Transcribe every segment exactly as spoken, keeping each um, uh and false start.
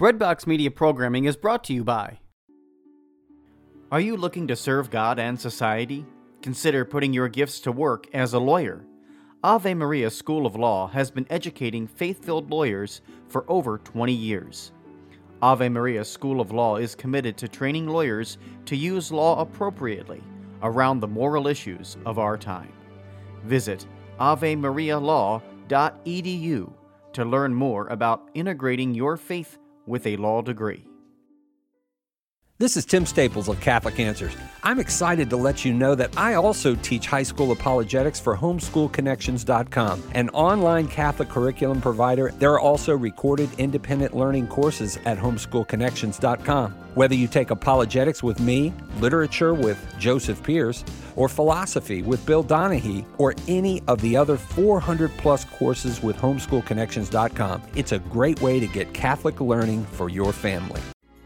Breadbox Media Programming is brought to you by... Are you looking to serve God and society? Consider putting your gifts to work as a lawyer. Ave Maria School of Law has been educating faith-filled lawyers for over twenty years. Ave Maria School of Law is committed to training lawyers to use law appropriately around the moral issues of our time. Visit ave maria law dot e d u to learn more about integrating your faith with a law degree. This is Tim Staples of Catholic Answers. I'm excited to let you know that I also teach high school apologetics for homeschool connections dot com, an online Catholic curriculum provider. There are also recorded independent learning courses at homeschool connections dot com. Whether you take apologetics with me, literature with Joseph Pierce, or philosophy with Bill Donahue, or any of the other four hundred plus courses with homeschool connections dot com, it's a great way to get Catholic learning for your family.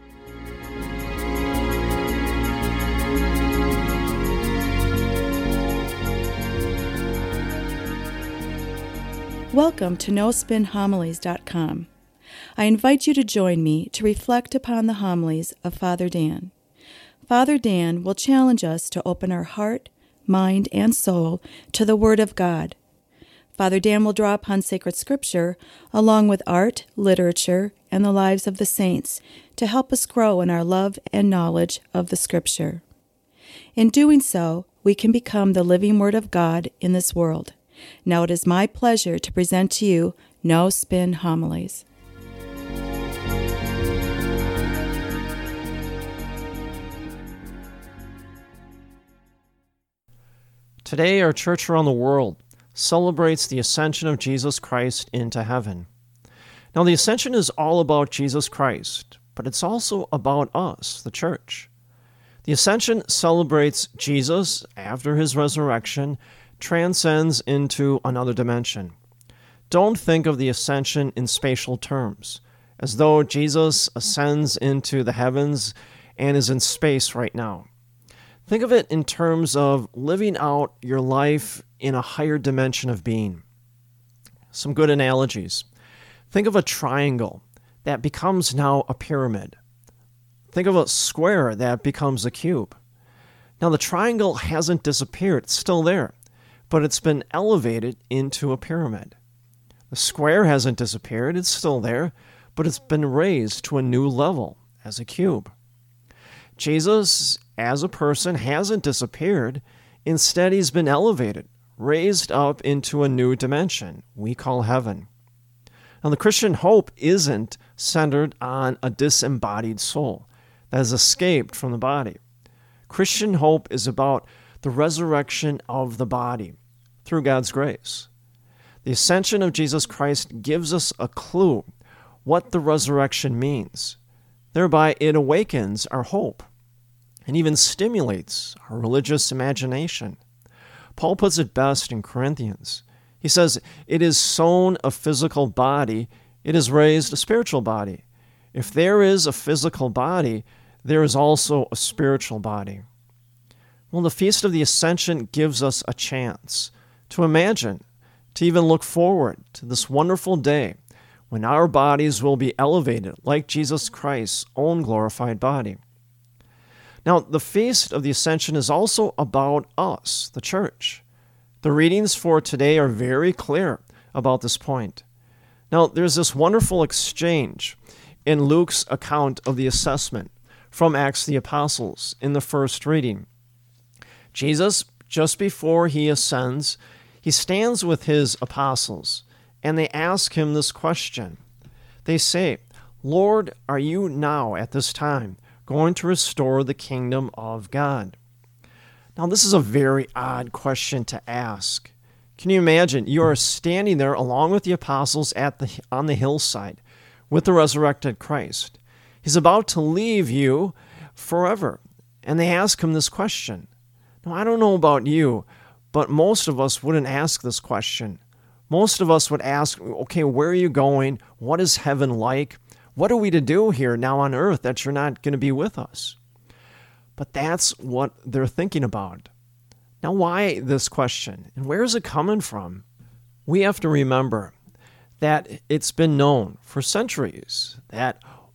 Welcome to no spin homilies dot com. I invite you to join me to reflect upon the homilies of Father Dan. Father Dan will challenge us to open our heart, mind, and soul to the Word of God. Father Dan will draw upon sacred scripture along with art, literature, and the lives of the saints to help us grow in our love and knowledge of the scripture. In doing so, we can become the living Word of God in this world. Now it is my pleasure to present to you No Spin Homilies. Today, our church around the world celebrates the ascension of Jesus Christ into heaven. Now, the ascension is all about Jesus Christ, but it's also about us, the church. The ascension celebrates Jesus after his resurrection transcends into another dimension. Don't think of the ascension in spatial terms, as though Jesus ascends into the heavens and is in space right now. Think of it in terms of living out your life in a higher dimension of being. Some good analogies. Think of a triangle that becomes now a pyramid. Think of a square that becomes a cube. Now the triangle hasn't disappeared, it's still there, but it's been elevated into a pyramid. The square hasn't disappeared, it's still there, but it's been raised to a new level as a cube. Jesus, as a person, hasn't disappeared. Instead, he's been elevated, raised up into a new dimension we call heaven. Now, the Christian hope isn't centered on a disembodied soul that has escaped from the body. Christian hope is about the resurrection of the body through God's grace. The ascension of Jesus Christ gives us a clue what the resurrection means. Thereby, it awakens our hope and even stimulates our religious imagination. Paul puts it best in Corinthians. He says, "It is sown a physical body, it is raised a spiritual body. If there is a physical body, there is also a spiritual body." Well, the Feast of the Ascension gives us a chance to imagine, to even look forward to this wonderful day when our bodies will be elevated like Jesus Christ's own glorified body. Now, the Feast of the Ascension is also about us, the church. The readings for today are very clear about this point. Now, there's this wonderful exchange in Luke's account of the assessment from Acts of the Apostles in the first reading. Jesus, just before he ascends, he stands with his apostles, and they ask him this question. They say, "Lord, are you now at this time going to restore the kingdom of God?" Now, this is a very odd question to ask. Can you imagine? You are standing there along with the apostles at the on the hillside with the resurrected Christ. He's about to leave you forever, and they ask him this question. Now, I don't know about you, but most of us wouldn't ask this question. Most of us would ask, okay, where are you going? What is heaven like? What are we to do here now on earth that you're not going to be with us? But that's what they're thinking about. Now, why this question? And where is it coming from? We have to remember that it's been known for centuries that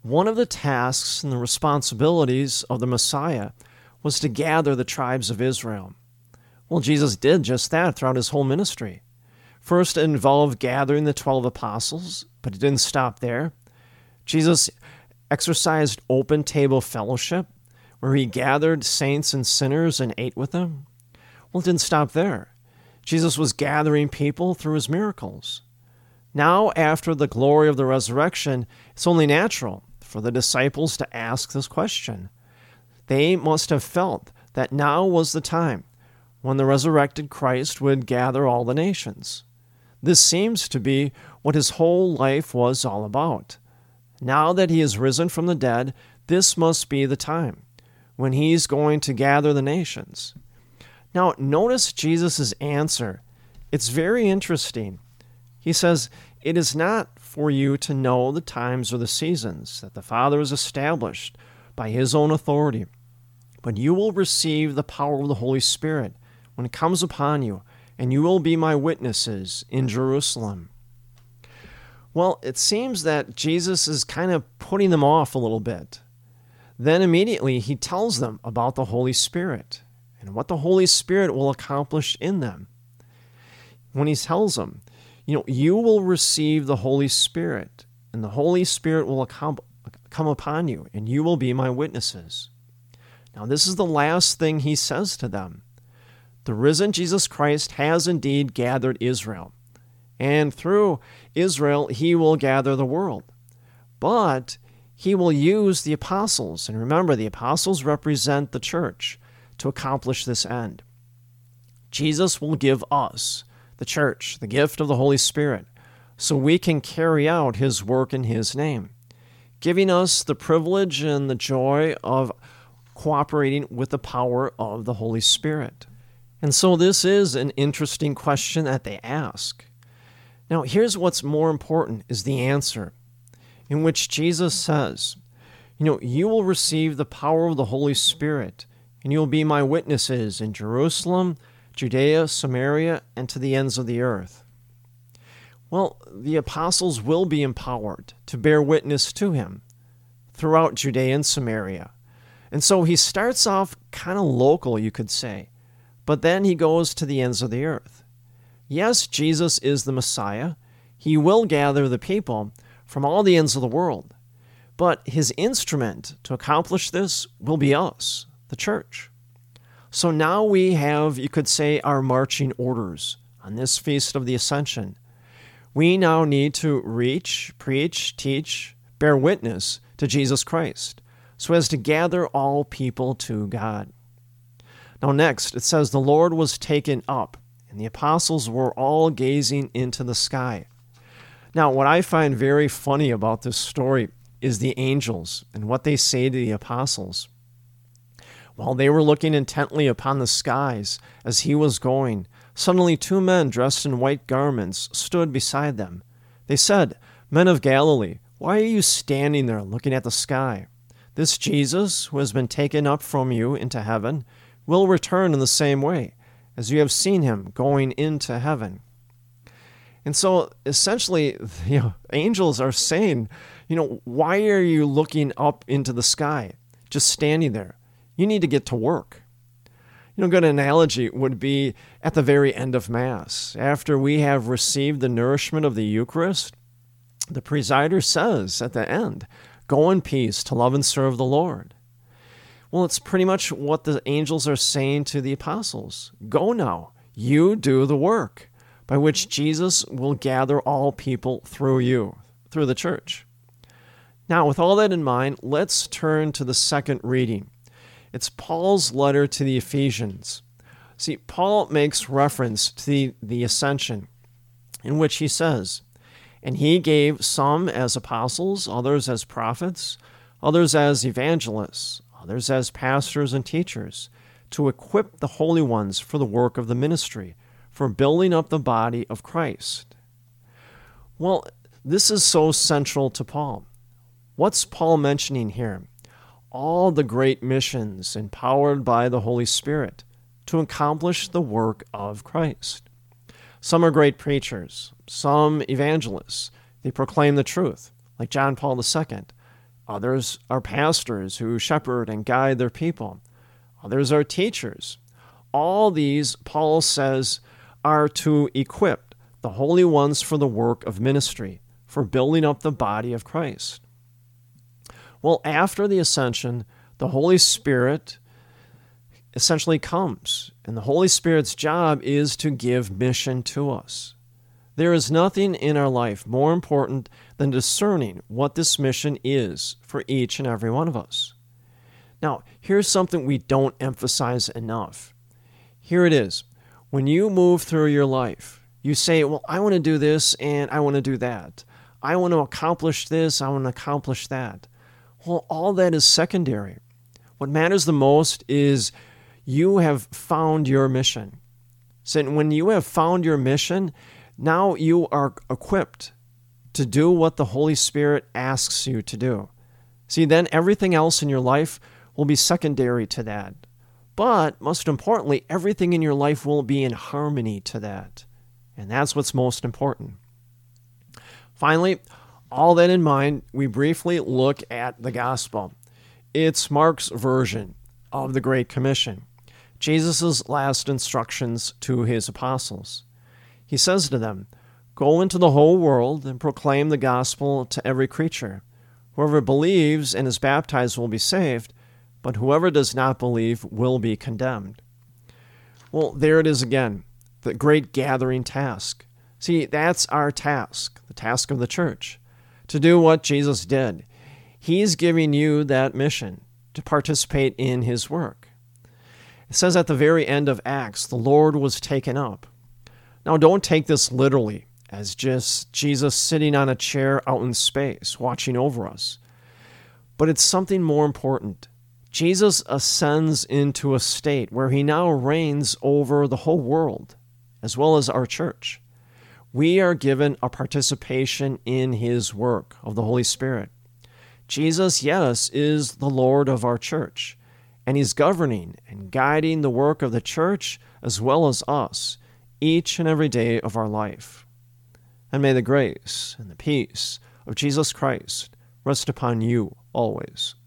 one of the tasks and the responsibilities of the Messiah was to gather the tribes of Israel. Well, Jesus did just that throughout his whole ministry. First, it involved gathering the twelve apostles, but it didn't stop there. Jesus exercised open table fellowship, where he gathered saints and sinners and ate with them. Well, it didn't stop there. Jesus was gathering people through his miracles. Now, after the glory of the resurrection, it's only natural for the disciples to ask this question. They must have felt that now was the time when the resurrected Christ would gather all the nations. This seems to be what his whole life was all about. Now that he is risen from the dead, this must be the time when he's going to gather the nations. Now, notice Jesus' answer. It's very interesting. He says, "It is not for you to know the times or the seasons that the Father has established by his own authority, but you will receive the power of the Holy Spirit when it comes upon you, and you will be my witnesses in Jerusalem." Well, it seems that Jesus is kind of putting them off a little bit. Then immediately he tells them about the Holy Spirit and what the Holy Spirit will accomplish in them. When he tells them, you know, you will receive the Holy Spirit, and the Holy Spirit will come upon you, and you will be my witnesses. Now, this is the last thing he says to them. The risen Jesus Christ has indeed gathered Israel, and through Israel he will gather the world. But he will use the apostles, and remember, the apostles represent the church, to accomplish this end. Jesus will give us, the church, the gift of the Holy Spirit, so we can carry out his work in his name, giving us the privilege and the joy of cooperating with the power of the Holy Spirit. And so this is an interesting question that they ask. Now, here's what's more important is the answer, in which Jesus says, you know, you will receive the power of the Holy Spirit, and you will be my witnesses in Jerusalem, Judea, Samaria, and to the ends of the earth. Well, the apostles will be empowered to bear witness to him throughout Judea and Samaria. And so he starts off kind of local, you could say, but then he goes to the ends of the earth. Yes, Jesus is the Messiah. He will gather the people from all the ends of the world. But his instrument to accomplish this will be us, the church. So now we have, you could say, our marching orders on this Feast of the Ascension. We now need to reach, preach, teach, bear witness to Jesus Christ, so as to gather all people to God. Now next, it says, the Lord was taken up, and the apostles were all gazing into the sky. Now, what I find very funny about this story is the angels and what they say to the apostles. While they were looking intently upon the skies as he was going, suddenly two men dressed in white garments stood beside them. They said, "Men of Galilee, why are you standing there looking at the sky? This Jesus, who has been taken up from you into heaven, will return in the same way, as you have seen him going into heaven." And so, essentially, you know, angels are saying, you know, why are you looking up into the sky, just standing there? You need to get to work. You know, a good analogy would be at the very end of Mass. After we have received the nourishment of the Eucharist, the presider says at the end, "Go in peace to love and serve the Lord." Well, it's pretty much what the angels are saying to the apostles. Go now. You do the work by which Jesus will gather all people through you, through the church. Now, with all that in mind, let's turn to the second reading. It's Paul's letter to the Ephesians. See, Paul makes reference to the, the ascension, in which he says, "And he gave some as apostles, others as prophets, others as evangelists, others as pastors and teachers, to equip the holy ones for the work of the ministry, for building up the body of Christ." Well, this is so central to Paul. What's Paul mentioning here? All the great missions empowered by the Holy Spirit to accomplish the work of Christ. Some are great preachers, some evangelists. They proclaim the truth, like John Paul the Second. Others are pastors who shepherd and guide their people. Others are teachers. All these, Paul says, are to equip the holy ones for the work of ministry, for building up the body of Christ. Well, after the ascension, the Holy Spirit essentially comes, and the Holy Spirit's job is to give mission to us. There is nothing in our life more important than discerning what this mission is for each and every one of us. Now, here's something we don't emphasize enough. Here it is. When you move through your life, you say, well, I want to do this and I want to do that. I want to accomplish this, I want to accomplish that. Well, all that is secondary. What matters the most is you have found your mission. So when you have found your mission, now you are equipped to do what the Holy Spirit asks you to do. See, then everything else in your life will be secondary to that. But most importantly, everything in your life will be in harmony to that. And that's what's most important. Finally, all that in mind, we briefly look at the gospel. It's Mark's version of the Great Commission, Jesus' last instructions to his apostles. He says to them, "Go into the whole world and proclaim the gospel to every creature. Whoever believes and is baptized will be saved, but whoever does not believe will be condemned." Well, there it is again, the great gathering task. See, that's our task, the task of the church, to do what Jesus did. He's giving you that mission to participate in his work. It says at the very end of Acts, the Lord was taken up. Now, don't take this literally as just Jesus sitting on a chair out in space, watching over us. But it's something more important. Jesus ascends into a state where he now reigns over the whole world, as well as our church. We are given a participation in his work of the Holy Spirit. Jesus, yes, is the Lord of our church, and he's governing and guiding the work of the church as well as us each and every day of our life. And may the grace and the peace of Jesus Christ rest upon you always.